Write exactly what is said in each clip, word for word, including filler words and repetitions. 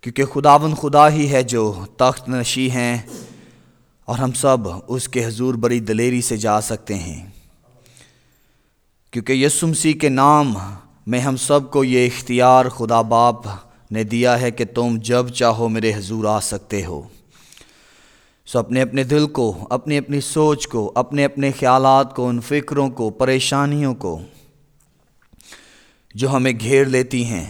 کیونکہ خداوند خدا ہی ہے جو تخت نشی ہیں اور ہم سب اس کے حضور بڑی دلیری سے جا سکتے ہیں، کیونکہ یسوع مسیح کے نام میں ہم سب کو یہ اختیار خدا باپ نے دیا ہے کہ تم جب چاہو میرے حضور آ سکتے ہو۔ سو اپنے اپنے دل کو، اپنی اپنی سوچ کو، اپنے اپنے خیالات کو، ان فکروں کو، پریشانیوں کو جو ہمیں گھیر لیتی ہیں،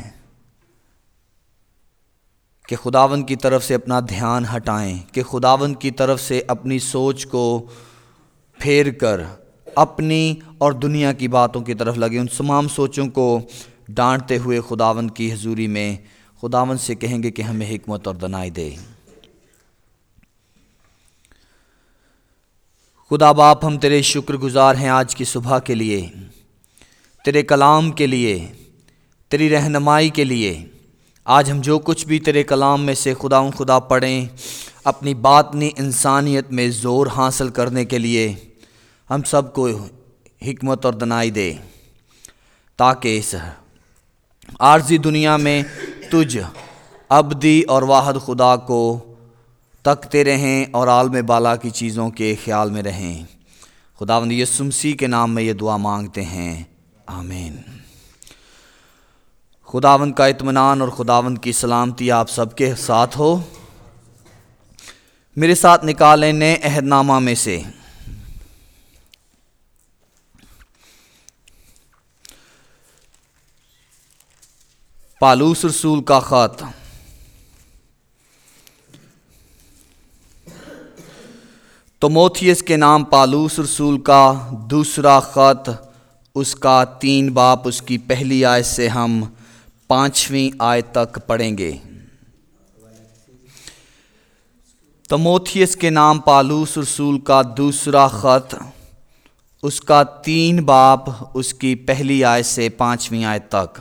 کہ خداوند کی طرف سے اپنا دھیان ہٹائیں، کہ خداوند کی طرف سے اپنی سوچ کو پھیر کر اپنی اور دنیا کی باتوں کی طرف لگے۔ ان تمام سوچوں کو ڈانٹتے ہوئے خداوند کی حضوری میں خداوند سے کہیں گے کہ ہمیں حکمت اور دانائی دے۔ خدا باپ، ہم تیرے شکر گزار ہیں آج کی صبح کے لیے، تیرے کلام کے لیے، تیری رہنمائی کے لیے۔ آج ہم جو کچھ بھی تیرے کلام میں سے خدا خدا پڑھیں، اپنی باطنی انسانیت میں زور حاصل کرنے کے لیے ہم سب کو حکمت اور دانائی دے، تاکہ اس عارضی دنیا میں تجھ ابدی اور واحد خدا کو تکتے رہیں اور عالم بالا کی چیزوں کے خیال میں رہیں۔ خداوند یسوع مسیح کے نام میں یہ دعا مانگتے ہیں، آمین۔ خداوند کا اطمینان اور خداوند کی سلامتی آپ سب کے ساتھ ہو۔ میرے ساتھ نکالیں نئے عہد نامہ میں سے پالوس رسول کا خط، تموتھیس کے نام پالوس رسول کا دوسرا خط، اس کا تین باب، اس کی پہلی آیت سے ہم پانچویں آیت تک پڑھیں گے۔ تموتھیس کے نام پالوس رسول کا دوسرا خط، اس کا تین باب، اس کی پہلی آیت سے پانچویں آیت تک۔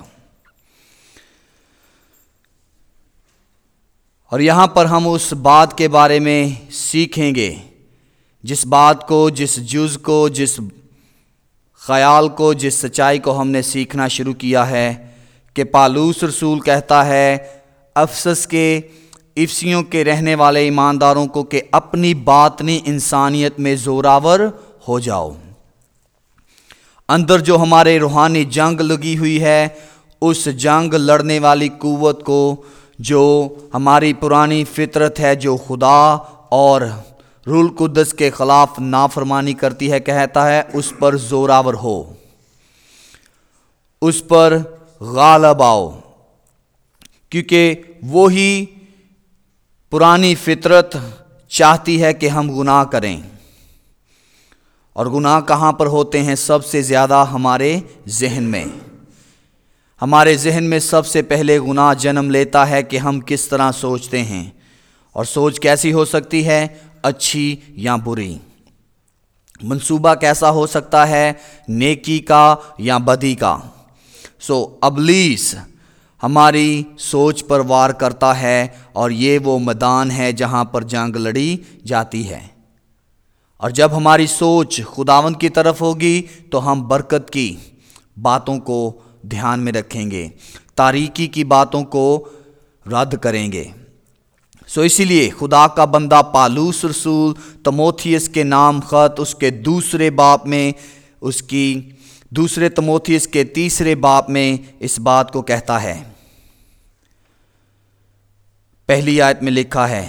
اور یہاں پر ہم اس بات کے بارے میں سیکھیں گے، جس بات کو، جس جز کو، جس خیال کو، جس سچائی کو ہم نے سیکھنا شروع کیا ہے، کہ پالوس رسول کہتا ہے افسس کے افسیوں کے رہنے والے ایمانداروں کو کہ اپنی باطنی انسانیت میں زوراور ہو جاؤ۔ اندر جو ہمارے روحانی جنگ لگی ہوئی ہے، اس جنگ لڑنے والی قوت کو، جو ہماری پرانی فطرت ہے، جو خدا اور روح القدس کے خلاف نافرمانی کرتی ہے، کہتا ہے اس پر زوراور ہو، اس پر غالب آؤ، کیونکہ وہی پرانی فطرت چاہتی ہے کہ ہم گناہ کریں۔ اور گناہ کہاں پر ہوتے ہیں؟ سب سے زیادہ ہمارے ذہن میں۔ ہمارے ذہن میں سب سے پہلے گناہ جنم لیتا ہے کہ ہم کس طرح سوچتے ہیں، اور سوچ کیسی ہو سکتی ہے؟ اچھی یا بری۔ منصوبہ کیسا ہو سکتا ہے؟ نیکی کا یا بدی کا۔ سو ابلیس ہماری سوچ پر وار کرتا ہے، اور یہ وہ میدان ہے جہاں پر جنگ لڑی جاتی ہے۔ اور جب ہماری سوچ خداوند کی طرف ہوگی تو ہم برکت کی باتوں کو دھیان میں رکھیں گے، تاریکی کی باتوں کو رد کریں گے۔ سو اسی لیے خدا کا بندہ پالوس رسول تموتھیس کے نام خط، اس کے دوسرے باب میں، اس کی دوسرے تموتھیس کے تیسرے باب میں اس بات کو کہتا ہے۔ پہلی آیت میں لکھا ہے،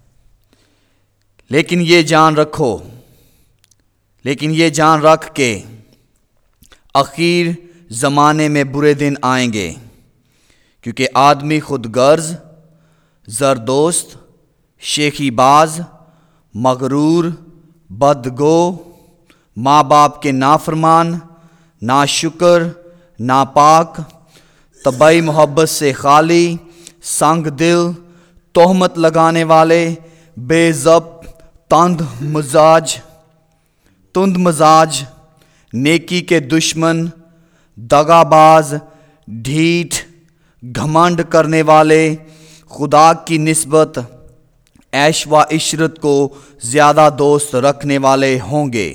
لیکن یہ جان رکھو لیکن یہ جان رکھ کے اخیر زمانے میں برے دن آئیں گے، کیونکہ آدمی خود غرض، زردوست، شیخی باز، مغرور، بدگو، ماں باپ کے نافرمان، ناشکر، ناپاک، طبعی محبت سے خالی، سنگ دل، تہمت لگانے والے، بے ضبط، تند مزاج تند مزاج نیکی کے دشمن، دغا باز، ڈھیٹ، گھمنڈ کرنے والے، خدا کی نسبت عیش و عشرت کو زیادہ دوست رکھنے والے ہوں گے۔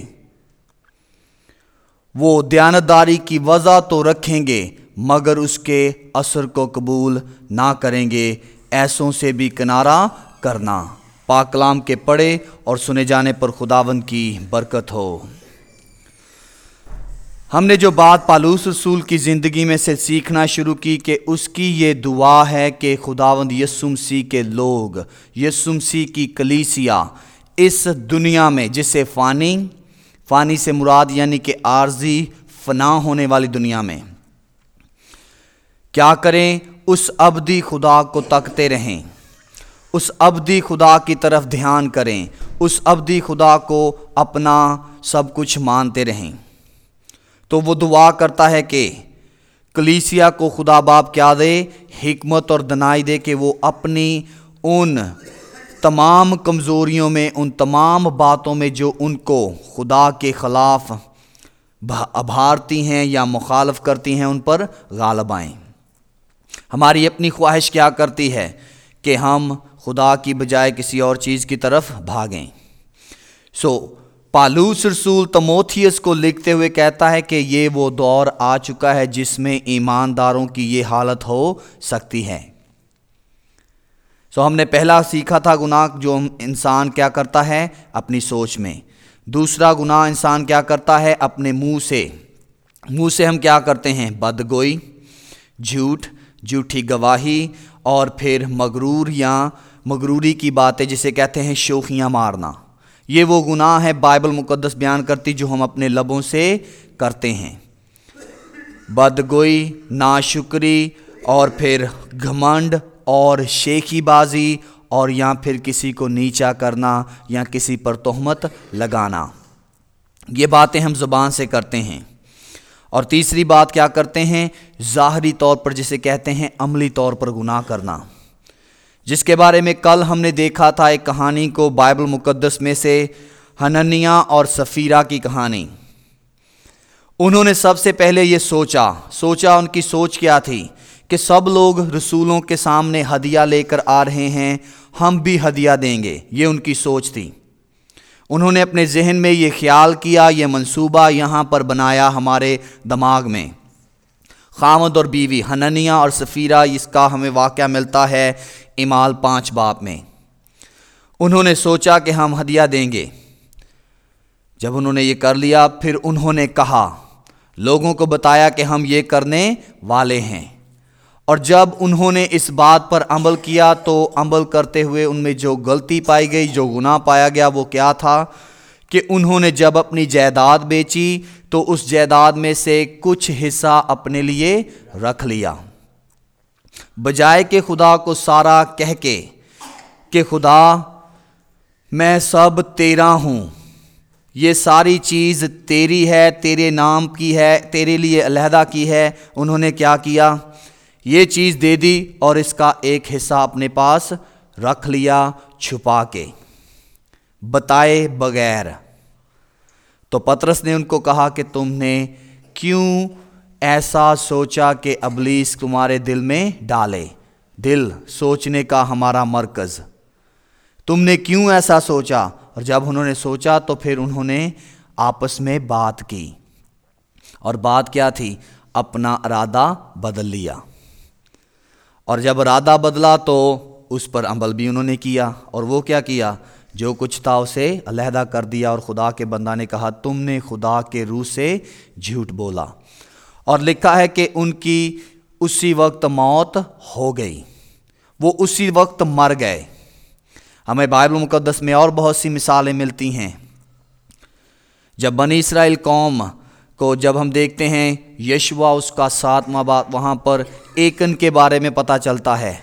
وہ دیانتداری کی وضع تو رکھیں گے، مگر اس کے اثر کو قبول نہ کریں گے، ایسوں سے بھی کنارہ کرنا۔ پاک کلام کے پڑھے اور سنے جانے پر خداوند کی برکت ہو۔ ہم نے جو بات پالوس رسول کی زندگی میں سے سیکھنا شروع کی کہ اس کی یہ دعا ہے کہ خداوند یسوع مسیح کے لوگ، یسوع مسیح کی کلیسیا اس دنیا میں جسے فانی فانی سے مراد یعنی کہ عارضی فنا ہونے والی دنیا میں کیا کریں؟ اس ابدی خدا کو تکتے رہیں، اس ابدی خدا کی طرف دھیان کریں، اس ابدی خدا کو اپنا سب کچھ مانتے رہیں۔ تو وہ دعا کرتا ہے کہ کلیسیا کو خدا باپ کیا دے؟ حکمت اور دانائی دے کہ وہ اپنی ان تمام کمزوریوں میں، ان تمام باتوں میں جو ان کو خدا کے خلاف ابھارتی ہیں یا مخالف کرتی ہیں، ان پر غالب آئیں۔ ہماری اپنی خواہش کیا کرتی ہے کہ ہم خدا کی بجائے کسی اور چیز کی طرف بھاگیں۔ سو پالوس رسول تموتھیوس کو لکھتے ہوئے کہتا ہے کہ یہ وہ دور آ چکا ہے جس میں ایمانداروں کی یہ حالت ہو سکتی ہے۔ سو ہم نے پہلا سیکھا تھا گناہ جو انسان کیا کرتا ہے اپنی سوچ میں۔ دوسرا گناہ انسان کیا کرتا ہے اپنے منہ سے۔ منہ سے ہم کیا کرتے ہیں؟ بدگوئی، جھوٹ، جھوٹی گواہی، اور پھر مغرور یا مغروری کی باتیں جسے کہتے ہیں شوخیاں مارنا۔ یہ وہ گناہ ہے بائبل مقدس بیان کرتی جو ہم اپنے لبوں سے کرتے ہیں۔ بدگوئی، ناشکری، اور پھر گھمنڈ اور شیخی بازی، اور یا پھر کسی کو نیچا کرنا یا کسی پر تہمت لگانا۔ یہ باتیں ہم زبان سے کرتے ہیں۔ اور تیسری بات کیا کرتے ہیں؟ ظاہری طور پر جسے کہتے ہیں عملی طور پر گناہ کرنا، جس کے بارے میں کل ہم نے دیکھا تھا ایک کہانی کو بائبل مقدس میں سے، حننیہ اور سفیرہ کی کہانی۔ انہوں نے سب سے پہلے یہ سوچا سوچا ان کی سوچ کیا تھی کہ سب لوگ رسولوں کے سامنے ہدیہ لے کر آ رہے ہیں، ہم بھی ہدیہ دیں گے۔ یہ ان کی سوچ تھی۔ انہوں نے اپنے ذہن میں یہ خیال کیا، یہ منصوبہ یہاں پر بنایا ہمارے دماغ میں۔ خاوند اور بیوی حننیہ اور سفیرہ، اس کا ہمیں واقعہ ملتا ہے اعمال پانچ باب میں۔ انہوں نے سوچا کہ ہم ہدیہ دیں گے۔ جب انہوں نے یہ کر لیا، پھر انہوں نے کہا، لوگوں کو بتایا کہ ہم یہ کرنے والے ہیں۔ اور جب انہوں نے اس بات پر عمل کیا تو عمل کرتے ہوئے ان میں جو غلطی پائی گئی، جو گناہ پایا گیا، وہ کیا تھا کہ انہوں نے جب اپنی جائیداد بیچی تو اس جائیداد میں سے کچھ حصہ اپنے لیے رکھ لیا، بجائے کہ خدا کو سارا کہہ کے کہ خدا میں سب تیرا ہوں، یہ ساری چیز تیری ہے، تیرے نام کی ہے، تیرے لیے علیحدہ کی ہے۔ انہوں نے کیا کیا؟ یہ چیز دے دی اور اس کا ایک حصہ اپنے پاس رکھ لیا چھپا کے، بتائے بغیر۔ تو پطرس نے ان کو کہا کہ تم نے کیوں ایسا سوچا کہ ابلیس تمہارے دل میں ڈالے؟ دل سوچنے کا ہمارا مرکز۔ تم نے کیوں ایسا سوچا؟ اور جب انہوں نے سوچا تو پھر انہوں نے آپس میں بات کی، اور بات کیا تھی؟ اپنا ارادہ بدل لیا۔ اور جب ارادہ بدلا تو اس پر عمل بھی انہوں نے کیا۔ اور وہ کیا کیا؟ جو کچھ تھا اسے علیحدہ کر دیا، اور خدا کے بندہ نے کہا تم نے خدا کے روح سے جھوٹ بولا۔ اور لکھا ہے کہ ان کی اسی وقت موت ہو گئی، وہ اسی وقت مر گئے۔ ہمیں بائبل مقدس میں اور بہت سی مثالیں ملتی ہیں۔ جب بنی اسرائیل قوم کو جب ہم دیکھتے ہیں یشوع اس کا ساتواں باب، وہاں پر ایکن کے بارے میں پتہ چلتا ہے۔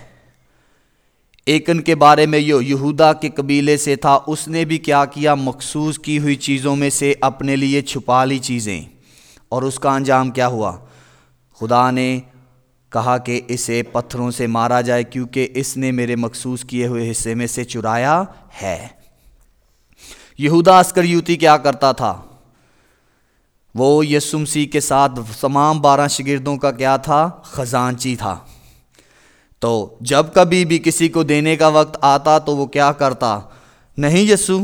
ایکن کے بارے میں جو یہودا کے قبیلے سے تھا، اس نے بھی کیا کیا؟ مخصوص کی ہوئی چیزوں میں سے اپنے لیے چھپا لی چیزیں، اور اس کا انجام کیا ہوا؟ خدا نے کہا کہ اسے پتھروں سے مارا جائے کیونکہ اس نے میرے مخصوص کیے ہوئے حصے میں سے چرایا ہے۔ یہودا اسکریوتی کیا کرتا تھا؟ وہ یسوع مسیح کے ساتھ تمام بارہ شاگردوں کا کیا تھا؟ خزانچی تھا۔ تو جب کبھی بھی کسی کو دینے کا وقت آتا تو وہ کیا کرتا؟ نہیں یسوع،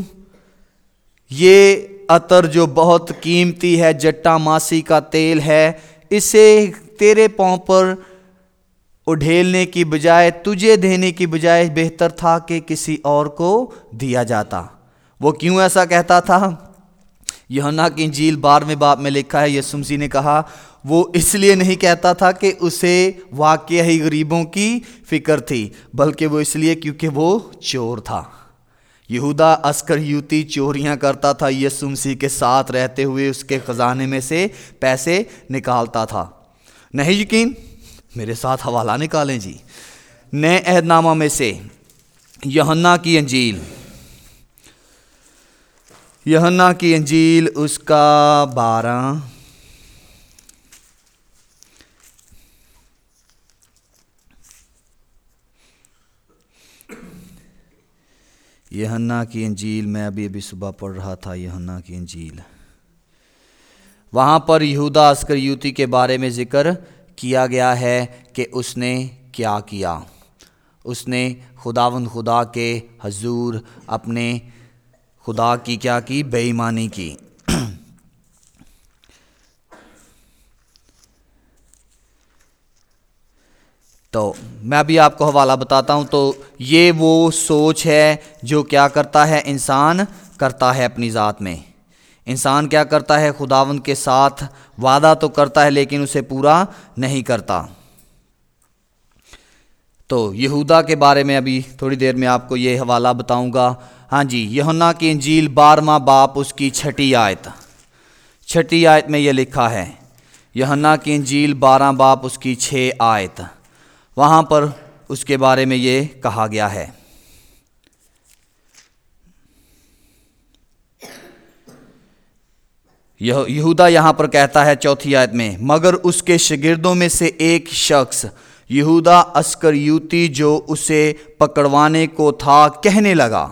یہ عطر جو بہت قیمتی ہے، جٹا ماسی کا تیل ہے، اسے تیرے پاؤں پر उड़ेलने की बजाय, तुझे देने की बजाय बेहतर था कि किसी और को दिया जाता। वो क्यों ऐसा कहता था? यूहन्ना की इंजील बारहवें बाब में लिखा है, यीशु मसीह ने कहा वो इसलिए नहीं कहता था कि उसे वाकई ही गरीबों की फिक्र थी, बल्कि वो इसलिए क्योंकि वो चोर था। यहूदा अस्करियोती चोरियां करता था, यीशु मसीह के साथ रहते हुए उसके खजाने में से पैसे निकालता था। नहीं यकीन? मेरे साथ हवाला निकालें जी, नए अहदनामा में से यूहन्ना की इंजील, यूहन्ना की इंजील उसका बारह यूहन्ना की इंजील, मैं अभी अभी सुबह पढ़ रहा था यूहन्ना की इंजील। वहाँ पर यहूदा अस्करियोती के बारे में जिक्र किया गया है कि उसने क्या किया। उसने खुदावंद खुदा के हजूर अपने खुदा की क्या की? बेईमानी की। तो मैं अभी आपको हवाला बताता हूँ। तो ये वो सोच है जो क्या करता है? इंसान करता है अपनी ज़ात में। इंसान क्या करता है? खुदावंद के साथ वादा तो करता है लेकिन उसे पूरा नहीं करता। तो यहूदा के बारे में अभी थोड़ी देर में आपको ये हवाला बताऊंगा। हाँ जी, यूहन्ना की इंजील बारहवां बाप उसकी छठी आयत, छठी आयत में ये लिखा है, यूहन्ना की इंजील बारह बाप उसकी छः आयत, वहाँ पर उसके बारे में ये कहा गया है। यह यहूदा यहाँ पर कहता है चौथी आयत में, मगर उसके शागिर्दों में से एक शख्स यहूदा अस्करियोती जो उसे पकड़वाने को था कहने लगा,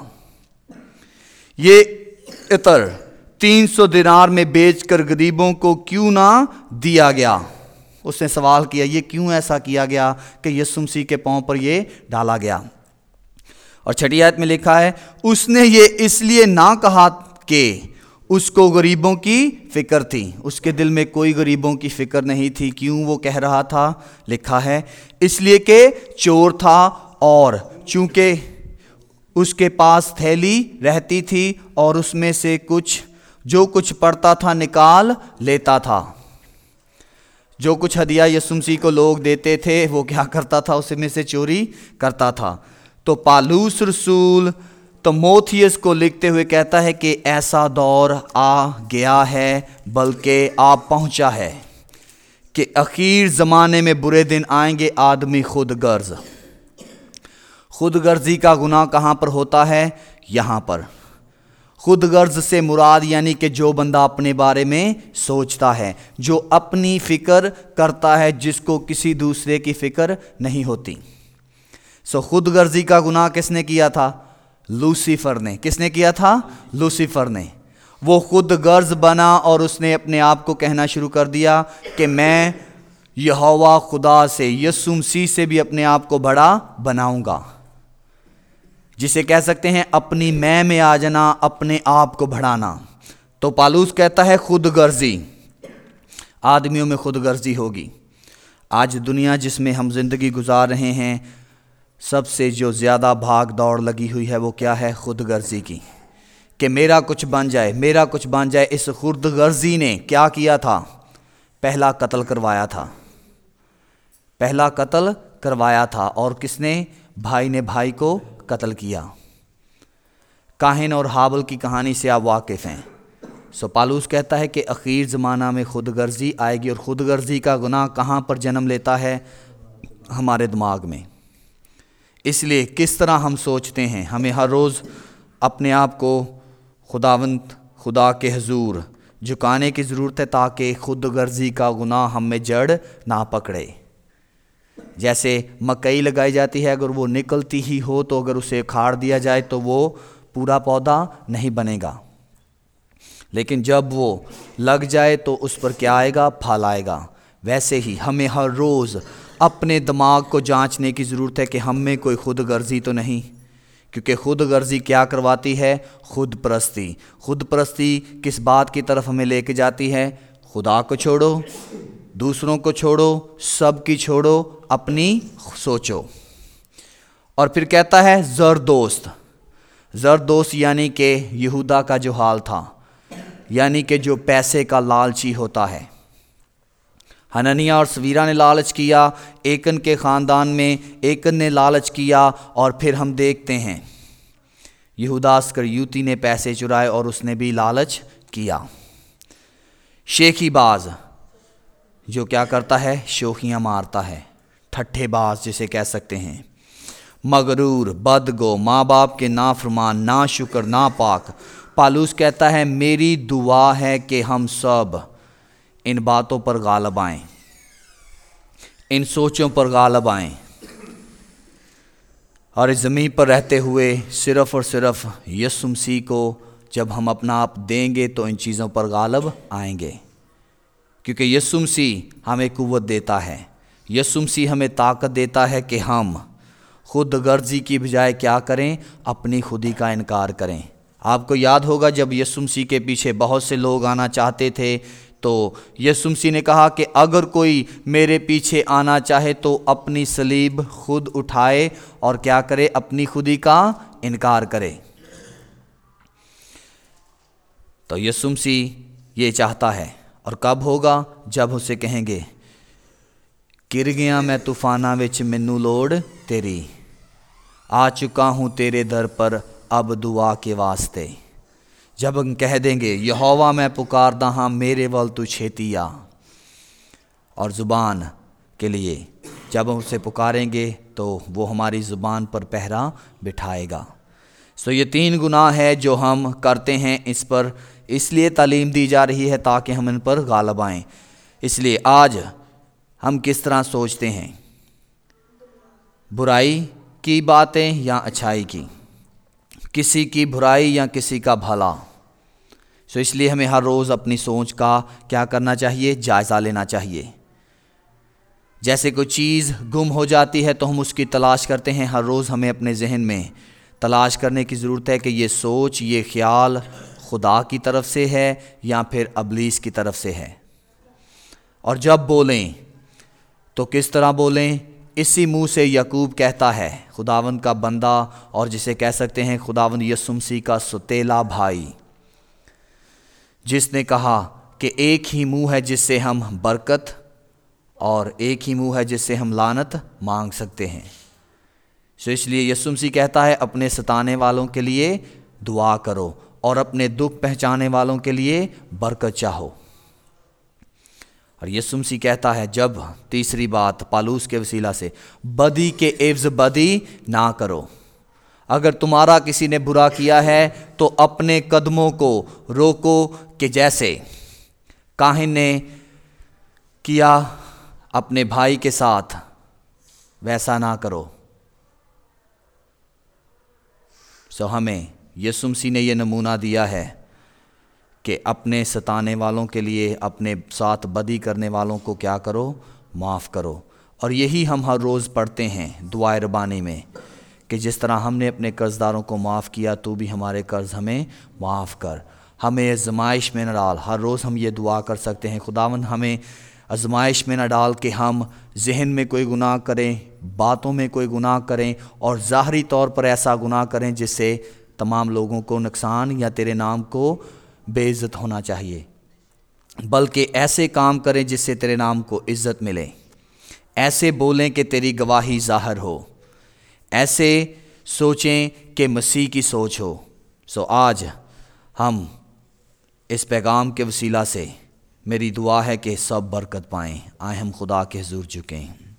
ये इतर तीन सौ दिनार में बेचकर गरीबों को क्यों ना दिया गया। उसने सवाल किया ये क्यों ऐसा किया गया कि यीशु मसीह के पांव पर ये डाला गया। और छठी आयत में लिखा है, उसने ये इसलिए ना कहा कि उसको गरीबों की फिक्र थी। उसके दिल में कोई गरीबों की फिक्र नहीं थी। क्यों वो कह रहा था? लिखा है इसलिए कि चोर था और चूंकि उसके पास थैली रहती थी और उसमें से कुछ जो कुछ पड़ता था निकाल लेता था। जो कुछ हदिया यीशु मसीह को लोग देते थे वो क्या करता था? उसमें से चोरी करता था। तो पालूस रसूल तिमोथियस को लिखते हुए कहता है कि ऐसा दौर आ गया है, बल्कि आ पहुंचा है कि आखिर ज़माने में बुरे दिन आएंगे। आदमी खुद गर्ज, खुद गर्जी का गुनाह कहाँ पर होता है? यहाँ पर। खुद गर्ज से मुराद यानी कि जो बंदा अपने बारे में सोचता है, जो अपनी फ़िक्र करता है, जिसको किसी दूसरे की फ़िक्र नहीं होती। सो खुद गर्जी का गुनाह किसने किया था? लूसीफर ने। किसने किया था? लूसीफर ने। वो खुद गर्ज बना और उसने अपने आप को कहना शुरू कर दिया कि मैं यहोवा खुदा से, यीशु मसीह से भी अपने आप को बड़ा बनाऊंगा, जिसे कह सकते हैं अपनी मैं में आ जाना, अपने आप को बढ़ाना। तो पालूस कहता है खुद गर्जी, आदमियों में खुद गर्जी होगी। आज दुनिया जिसमें हम जिंदगी गुजार रहे हैं, सबसे जो ज़्यादा भाग दौड़ लगी हुई है वो क्या है? खुद गर्जी की, कि मेरा कुछ बन जाए, मेरा कुछ बन जाए। इस खुद गर्जी ने क्या किया था? पहला कत्ल करवाया था, पहला कत्ल करवाया था। और किसने? भाई ने भाई को कत्ल किया। काहिन और हाबल की कहानी से आप वाकिफ़ हैं। सो पालूस कहता है कि आखिर ज़माना में खुद गर्जी आएगी। और खुद गर्जी का गुनाह कहाँ पर जन्म लेता है? हमारे दिमाग में। इसलिए किस तरह हम सोचते हैं, हमें हर रोज़ अपने आप को खुदावंद खुदा के हुजूर झुकाने की ज़रूरत है, ताकि खुद गर्जी का गुनाह हम में जड़ ना पकड़े। जैसे मकई लगाई जाती है, अगर वो निकलती ही हो तो अगर उसे उखाड़ दिया जाए तो वो पूरा पौधा नहीं बनेगा, लेकिन जब वो लग जाए तो उस पर क्या आएगा? फल आएगा। वैसे ही हमें हर रोज़ अपने दिमाग को जांचने की ज़रूरत है कि हम में कोई खुद गर्जी तो नहीं, क्योंकि खुद गर्जी क्या करवाती है? खुद परस्ती। खुद परस्ती किस बात की तरफ हमें लेके जाती है? खुदा को छोड़ो, दूसरों को छोड़ो, सब की छोड़ो, اپنی سوچو۔ اور پھر کہتا ہے زردوست، زردوست یعنی کہ یہودا کا جو حال تھا، یعنی کہ جو پیسے کا لالچی ہوتا ہے۔ حنانیہ اور سویرا نے لالچ کیا، ایکن کے خاندان میں ایکن نے لالچ کیا، اور پھر ہم دیکھتے ہیں یہودا اسکریوتی نے پیسے چرائے اور اس نے بھی لالچ کیا۔ شیخی باز جو کیا کرتا ہے؟ شوخیاں مارتا ہے، ٹھٹھے باز جسے کہہ سکتے ہیں۔ مغرور، بدگو، ماں باپ کے نافرمان، نا شکر، نا پاک۔ پالوس کہتا ہے میری دعا ہے کہ ہم سب ان باتوں پر غالب آئیں، ان سوچوں پر غالب آئیں، اور اس زمین پر رہتے ہوئے صرف اور صرف یسوع مسیح کو جب ہم اپنا آپ دیں گے تو ان چیزوں پر غالب آئیں گے، کیونکہ یسوع مسیح ہمیں قوت دیتا ہے، یسوع مسیح ہمیں طاقت دیتا ہے کہ ہم خود غرضی کی بجائے کیا کریں؟ اپنی خودی کا انکار کریں۔ آپ کو یاد ہوگا جب یسوع مسیح کے پیچھے بہت سے لوگ آنا چاہتے تھے تو یسوع مسیح نے کہا کہ اگر کوئی میرے پیچھے آنا چاہے تو اپنی صلیب خود اٹھائے اور کیا کرے؟ اپنی خودی کا انکار کرے۔ تو یسوع مسیح یہ چاہتا ہے، اور کب ہوگا؟ جب اسے کہیں گے گر گیا میں طوفاناں وچ مینوں لوڑ تیری، آ چکا ہوں تیرے در پر اب دعا کے واسطے۔ جب ہم کہہ دیں گے یہوہ میں پکاردا ہاں میرے ول تو چھیتی آ، اور زبان کے لیے جب ہم اسے پکاریں گے تو وہ ہماری زبان پر پہرا بٹھائے گا۔ سو یہ تین گناہ ہے جو ہم کرتے ہیں، اس پر اس لیے تعلیم دی جا رہی ہے تاکہ ہم ان پر غالب آئیں۔ اس لیے آج ہم کس طرح سوچتے ہیں؟ برائی کی باتیں یا اچھائی کی؟ کسی کی برائی یا کسی کا بھلا؟ سو اس لیے ہمیں ہر روز اپنی سوچ کا کیا کرنا چاہیے؟ جائزہ لینا چاہیے۔ جیسے کوئی چیز گم ہو جاتی ہے تو ہم اس کی تلاش کرتے ہیں، ہر روز ہمیں اپنے ذہن میں تلاش کرنے کی ضرورت ہے کہ یہ سوچ، یہ خیال خدا کی طرف سے ہے یا پھر ابلیس کی طرف سے ہے۔ اور جب بولیں تو کس طرح بولیں؟ اسی منہ سے یعقوب کہتا ہے، خداوند کا بندہ، اور جسے کہہ سکتے ہیں خداوند یسوع مسیح کا ستیلا بھائی، جس نے کہا کہ ایک ہی منہ ہے جس سے ہم برکت اور ایک ہی منہ ہے جس سے ہم لعنت مانگ سکتے ہیں۔ سو اس لیے یسوع مسیح کہتا ہے اپنے ستانے والوں کے لیے دعا کرو اور اپنے دکھ پہنچانے والوں کے لیے برکت چاہو۔ اور یسوع مسیح کہتا ہے جب تیسری بات پالوس کے وسیلہ سے، بدی کے عوض بدی نہ کرو۔ اگر تمہارا کسی نے برا کیا ہے تو اپنے قدموں کو روکو، کہ جیسے کاہن نے کیا اپنے بھائی کے ساتھ ویسا نہ کرو۔ سو ہمیں یسوع مسیح نے یہ نمونہ دیا ہے کہ اپنے ستانے والوں کے لیے، اپنے ساتھ بدی کرنے والوں کو کیا کرو؟ معاف کرو۔ اور یہی ہم ہر روز پڑھتے ہیں دعائے ربانی میں کہ جس طرح ہم نے اپنے قرض داروں کو معاف کیا تو بھی ہمارے قرض ہمیں معاف کر، ہمیں آزمائش میں نہ ڈال۔ ہر روز ہم یہ دعا کر سکتے ہیں، خداوند ہمیں آزمائش میں نہ ڈال کہ ہم ذہن میں کوئی گناہ کریں، باتوں میں کوئی گناہ کریں اور ظاہری طور پر ایسا گناہ کریں جس سے تمام لوگوں کو نقصان یا تیرے نام کو بے عزت ہونا چاہیے، بلکہ ایسے کام کریں جس سے تیرے نام کو عزت ملے، ایسے بولیں کہ تیری گواہی ظاہر ہو، ایسے سوچیں کہ مسیح کی سوچ ہو۔ سو آج ہم اس پیغام کے وسیلہ سے میری دعا ہے کہ سب برکت پائیں۔ آئے ہم خدا کے حضور جھکیں۔